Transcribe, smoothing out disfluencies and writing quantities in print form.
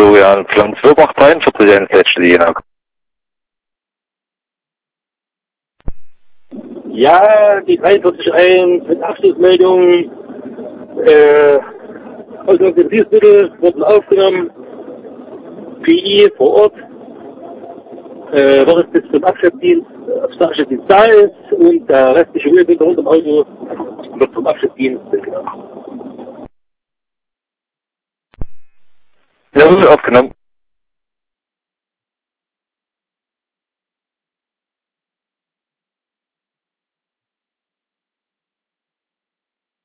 Florian Flanz, 42 letzte Dienag. Ja, die 43.1 mit Abschlussmeldung aus dem Betriebsmittel wurden aufgenommen. PI vor Ort, was bis zum Abschleppdienst da ist und der restliche Ölbild rund im Auto wird zum Abschleppdienst mitgenommen. Ja, aufgenommen.